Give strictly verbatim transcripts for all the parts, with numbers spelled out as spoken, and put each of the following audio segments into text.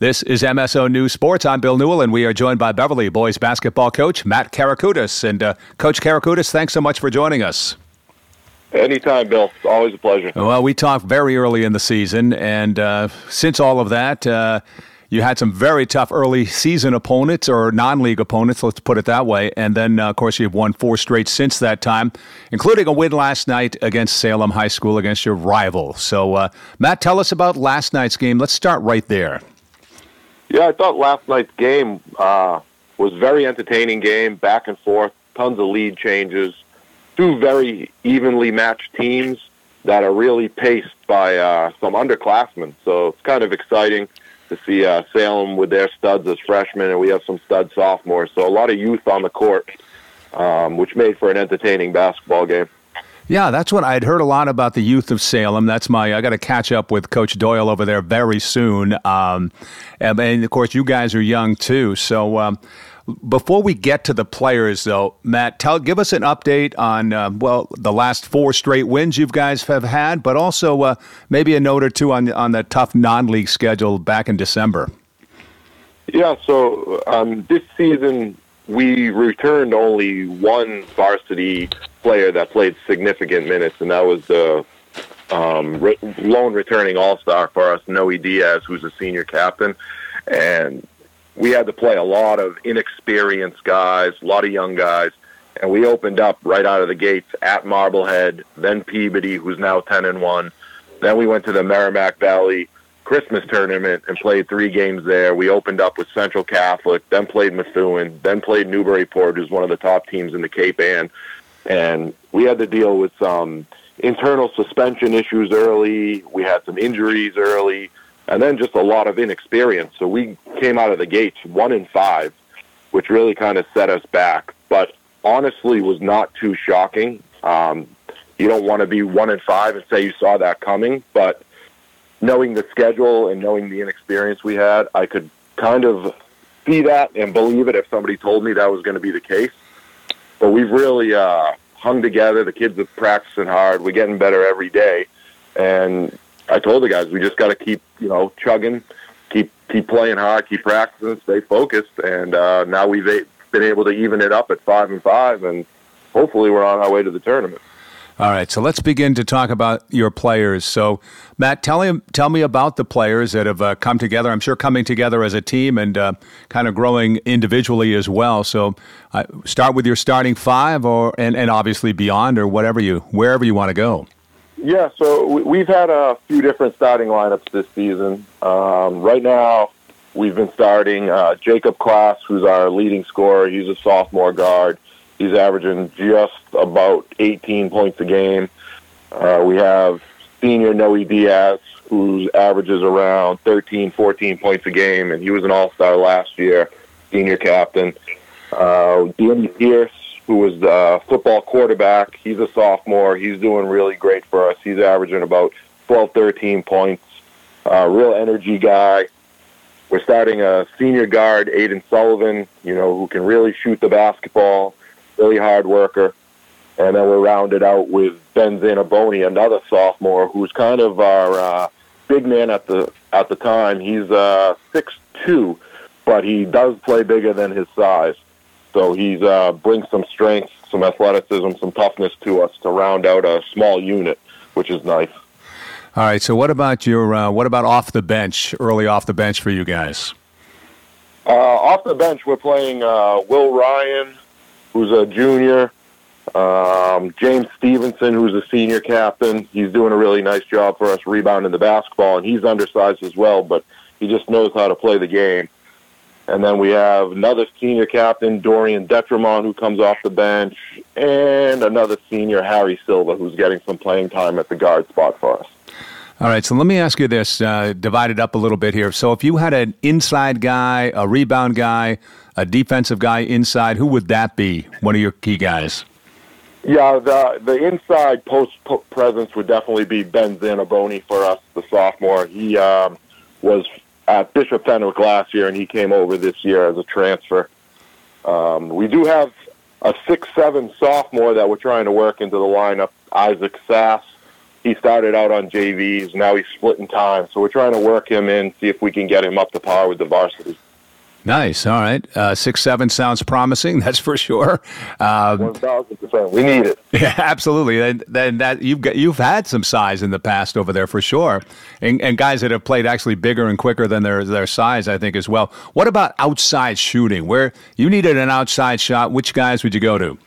This is M S O News Sports. I'm Bill Newell, and we are joined by Beverly boys basketball coach Matt Karakoutis. And uh, Coach Karakoutis, thanks so much for joining us. Anytime, Bill. It's always a pleasure. Well, we talked very early in the season, and uh, since all of that, uh, you had some very tough early season opponents, or non-league opponents, let's put it that way. And then, uh, of course, you've won four straight since that time, including a win last night against Salem High School, against your rival. So, uh, Matt, tell us about last night's game. Let's start right there. Yeah, I thought last night's game uh, was a very entertaining game, back and forth, tons of lead changes, two very evenly matched teams that are really paced by uh, some underclassmen. So it's kind of exciting to see uh, Salem with their studs as freshmen, and we have some stud sophomores. So a lot of youth on the court, um, which made for an entertaining basketball game. Yeah, that's what I'd heard a lot about the youth of Salem. That's my, I got to catch up with Coach Doyle over there very soon. Um, and, and, of course, you guys are young, too. So um, before we get to the players, though, Matt, tell, give us an update on, uh, well, the last four straight wins you guys have had, but also uh, maybe a note or two on, on the tough non-league schedule back in December. Yeah, so um, this season we returned only one varsity player that played significant minutes, and that was the um, re- lone returning all-star for us, Noe Diaz, who's a senior captain. And we had to play a lot of inexperienced guys, a lot of young guys, and we opened up right out of the gates at Marblehead, then Peabody, who's now ten and one. Then we went to the Merrimack Valley Christmas tournament and played three games there. We opened up with Central Catholic, then played Methuen, then played Newburyport, who's one of the top teams in the Cape Ann. And we had to deal with some internal suspension issues early. We had some injuries early, and then just a lot of inexperience. So we came out of the gates one and five, which really kind of set us back. But honestly, was not too shocking. Um, you don't want to be one and five and say you saw that coming, but knowing the schedule and knowing the inexperience we had, I could kind of see that and believe it if somebody told me that was going to be the case. But we've really uh, hung together. The kids are practicing hard. We're getting better every day. And I told the guys, we just got to keep, you know, chugging, keep keep playing hard, keep practicing, stay focused. And uh, now we've been able to even it up at five and five, and hopefully we're on our way to the tournament. All right, so let's begin to talk about your players. So, Matt, tell him, tell me about the players that have uh, come together. I'm sure coming together as a team and uh, kind of growing individually as well. So, uh, start with your starting five, or and, and obviously beyond, or whatever you wherever you want to go. Yeah, so we've had a few different starting lineups this season. Um, right now, we've been starting uh, Jacob Klass, who's our leading scorer. He's a sophomore guard. He's averaging just about eighteen points a game. Uh, we have senior Noe Diaz, who averages around thirteen, fourteen points a game, and he was an all-star last year, senior captain. Uh, Danny Pierce, who was the football quarterback, he's a sophomore. He's doing really great for us. He's averaging about twelve, thirteen points. Uh, real energy guy. We're starting a senior guard, Aiden Sullivan, you know, who can really shoot the basketball. Really hard worker. And then we're rounded out with Ben Zanaboni, another sophomore, who's kind of our uh, big man at the at the time. He's uh, six two, but he does play bigger than his size. So he uh, brings some strength, some athleticism, some toughness to us to round out a small unit, which is nice. All right, so what about your uh, what about off the bench, early off the bench for you guys? Uh, off the bench, we're playing uh, Will Ryan, who's a junior, um, James Stevenson, who's a senior captain. He's doing a really nice job for us rebounding the basketball, and he's undersized as well, but he just knows how to play the game. And then we have another senior captain, Dorian Detremont, who comes off the bench, and another senior, Harry Silva, who's getting some playing time at the guard spot for us. All right, so let me ask you this, uh, divided up a little bit here. So if you had an inside guy, a rebound guy, a defensive guy inside, who would that be, one of your key guys? Yeah, the the inside post presence would definitely be Ben Zanaboni for us, the sophomore. He um, was at Bishop Fenwick last year, and he came over this year as a transfer. Um, we do have a six seven sophomore that we're trying to work into the lineup, Isaac Sass. He started out on J Vs. Now he's splitting time. So we're trying to work him in, see if we can get him up to par with the varsity. Nice. All right. Uh, six seven sounds promising. That's for sure. Um, One thousand percent. We need it. Yeah, absolutely. And then that you've got you've had some size in the past over there for sure, and, and guys that have played actually bigger and quicker than their their size, I think as well. What about outside shooting? Where you needed an outside shot, which guys would you go to?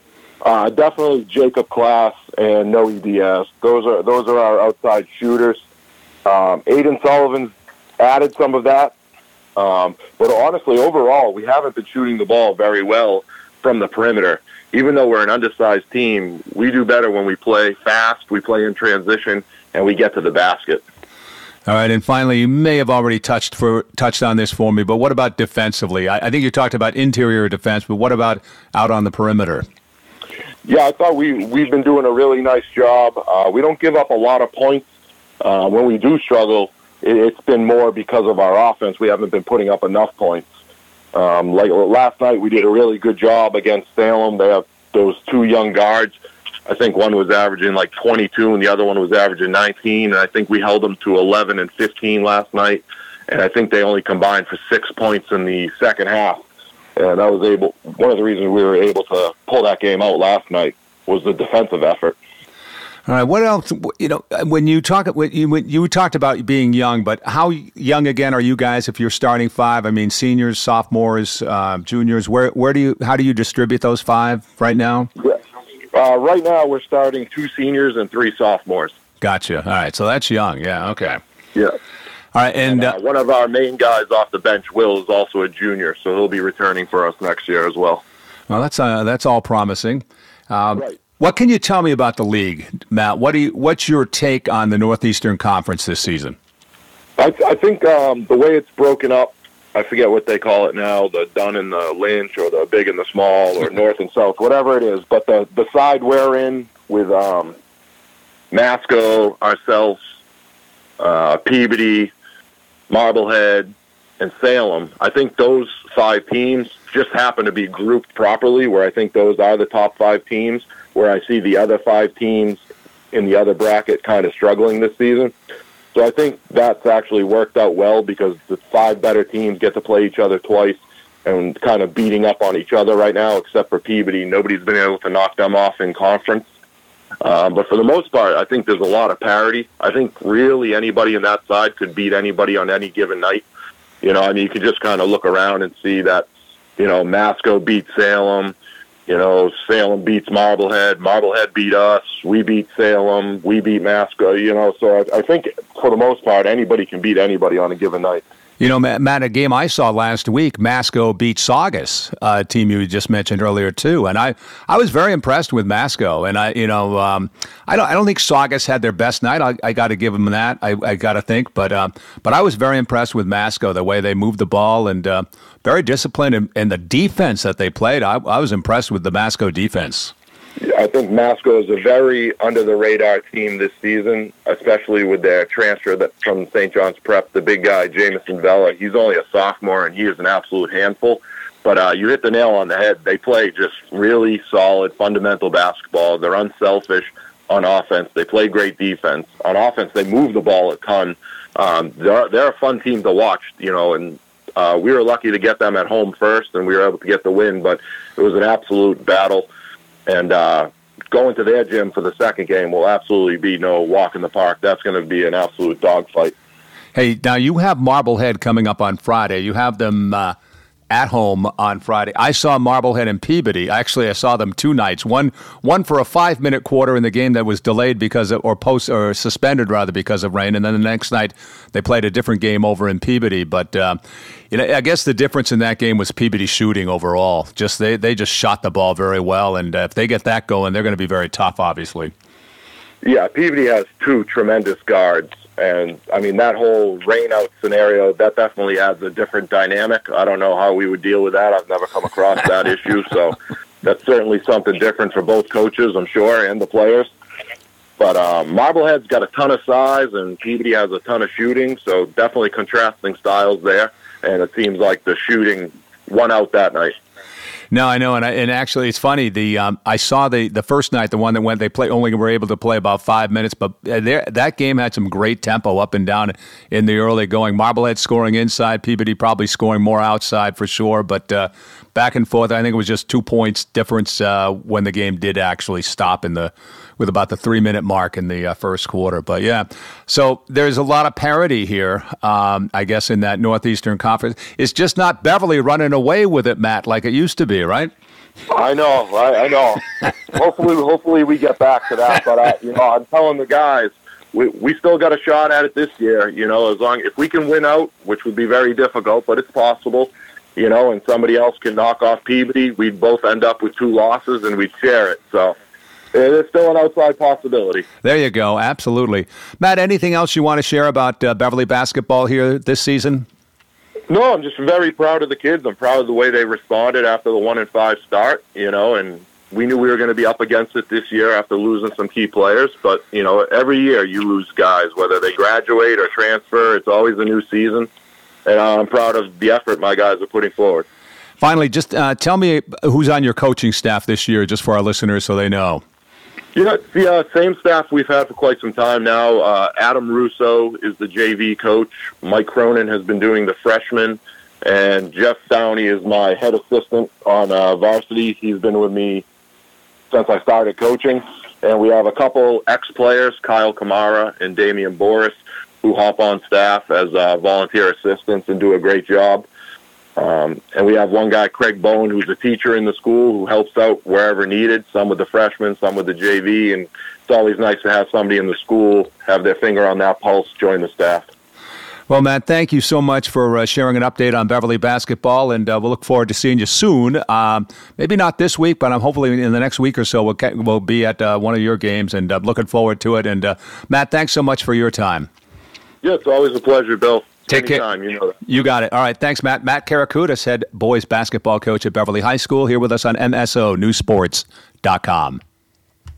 Uh, definitely Jacob Klass and Noe Diaz. Those are those are our outside shooters. Um, Aiden Sullivan's added some of that. Um, but honestly, overall, we haven't been shooting the ball very well from the perimeter. Even though we're an undersized team, we do better when we play fast, we play in transition, and we get to the basket. All right, and finally, you may have already touched for touched on this for me, but what about defensively? I, I think you talked about interior defense, but what about out on the perimeter? Yeah, I thought we, we've been doing a really nice job. Uh, we don't give up a lot of points. Uh, when we do struggle, it's been more because of our offense. We haven't been putting up enough points. Um, like last night, we did a really good job against Salem. They have those two young guards. I think one was averaging like twenty-two and the other one was averaging nineteen. And I think we held them to eleven and fifteen last night. And I think they only combined for six points in the second half. And I was able. One of the reasons we were able to pull that game out last night was the defensive effort. All right. What else? You know, when you talk, when you when you talked about being young, but how young again are you guys? If you're starting five, I mean, seniors, sophomores, uh, juniors. Where where do you how do you distribute those five right now? Uh, right now, we're starting two seniors and three sophomores. Gotcha. All right. So that's young. Yeah. Okay. Yeah. All right. And, and uh, uh, one of our main guys off the bench, Will, is also a junior, so he'll be returning for us next year as well. Well, that's uh, that's all promising. Um, right. What can you tell me about the league, Matt? What do you, what's your take on the Northeastern Conference this season? I, I think um, the way it's broken up, I forget what they call it now, the Dunn and the Lynch or the Big and the Small or North and South, whatever it is. But the, the side we're in with um, Masco, ourselves, uh, Peabody, Marblehead, and Salem, I think those five teams just happen to be grouped properly, where I think those are the top five teams, where I see the other five teams in the other bracket kind of struggling this season. So I think that's actually worked out well because the five better teams get to play each other twice and kind of beating up on each other right now, except for Peabody. Nobody's been able to knock them off in conference. Um, but for the most part, I think there's a lot of parity. I think really anybody in that side could beat anybody on any given night. You know, I mean, you could just kind of look around and see that, you know, Masco beat Salem. You know, Salem beats Marblehead. Marblehead beat us. We beat Salem. We beat Masco. You know, so I, I think for the most part, anybody can beat anybody on a given night. You know, Matt, a game I saw last week, Masco beat Saugus, a team you just mentioned earlier too, and I, I was very impressed with Masco. And I, you know, um, I don't, I don't think Saugus had their best night. I, I got to give them that. I, I got to think, but, uh, but I was very impressed with Masco, the way they moved the ball and uh, very disciplined, and, and the defense that they played. I, I was impressed with the Masco defense. I think Masco is a very under-the-radar team this season, especially with their transfer that from Saint John's Prep, the big guy, Jamison Vella. He's only a sophomore, and he is an absolute handful. But uh, you hit the nail on the head. They play just really solid, fundamental basketball. They're unselfish on offense. They play great defense. On offense, they move the ball a ton. Um, they're, they're a fun team to watch, you know, and uh, we were lucky to get them at home first, and we were able to get the win, but it was an absolute battle. And uh, going to their gym for the second game will absolutely be no walk in the park. That's going to be an absolute dogfight. Hey, now you have Marblehead coming up on Friday. You have them uh, at home on Friday. I saw Marblehead and Peabody. Actually, I saw them two nights. One one for a five-minute quarter in the game that was delayed because of, or post or suspended rather because of rain, and then the next night they played a different game over in Peabody. But uh, you know, I guess the difference in that game was Peabody shooting overall. Just they they just shot the ball very well, and uh, if they get that going, they're going to be very tough, obviously. Yeah, Peabody has two tremendous guards. And, I mean, that whole rain-out scenario, that definitely adds a different dynamic. I don't know how we would deal with that. I've never come across that issue. So that's certainly something different for both coaches, I'm sure, and the players. But um, Marblehead's got a ton of size, and Peabody has a ton of shooting. So definitely contrasting styles there. And it seems like the shooting won out that night. No, I know, and I, and actually, it's funny. The um, I saw the, the first night, the one that went. They play only were able to play about five minutes, but there, that game had some great tempo up and down in the early going. Marblehead scoring inside, Peabody probably scoring more outside for sure, but uh, back and forth. I think it was just two points difference uh, when the game did actually stop in the with about the three minute mark in the uh, first quarter. But yeah, so there's a lot of parity here. Um, I guess in that Northeastern Conference, it's just not Beverly running away with it, Matt, like it used to be, right? I know, I, I know. hopefully, hopefully we get back to that. But I, you know, I'm telling the guys, we we still got a shot at it this year. You know, as long if we can win out, which would be very difficult, but it's possible. You know, and somebody else can knock off Peabody, we'd both end up with two losses, and we'd share it. So it's still an outside possibility. There you go. Absolutely, Matt. Anything else you want to share about uh, Beverly basketball here this season? No, I'm just very proud of the kids. I'm proud of the way they responded after the one and five start, you know, and we knew we were going to be up against it this year after losing some key players. But, you know, every year you lose guys, whether they graduate or transfer. It's always a new season. And I'm proud of the effort my guys are putting forward. Finally, just uh, tell me who's on your coaching staff this year, just for our listeners so they know. You know, it's the uh, same staff we've had for quite some time now. Uh, Adam Russo is the J V coach. Mike Cronin has been doing the freshman. And Jeff Downey is my head assistant on uh, varsity. He's been with me since I started coaching. And we have a couple ex-players, Kyle Kamara and Damian Boris, who hop on staff as uh, volunteer assistants and do a great job. Um, and we have one guy, Craig Bowen, who's a teacher in the school who helps out wherever needed, some with the freshmen, some with the J V. And it's always nice to have somebody in the school have their finger on that pulse, join the staff. Well, Matt, thank you so much for uh, sharing an update on Beverly basketball, and uh, we'll look forward to seeing you soon. Um, maybe not this week, but I'm hopefully in the next week or so we'll, we'll be at uh, one of your games, and uh, looking forward to it. And uh, Matt, thanks so much for your time. Yeah, it's always a pleasure, Bill. Take Anytime, care. You know that. You got it. All right, thanks, Matt. Matt Karakutis, head boys basketball coach at Beverly High School, here with us on M S O News Sports dot com.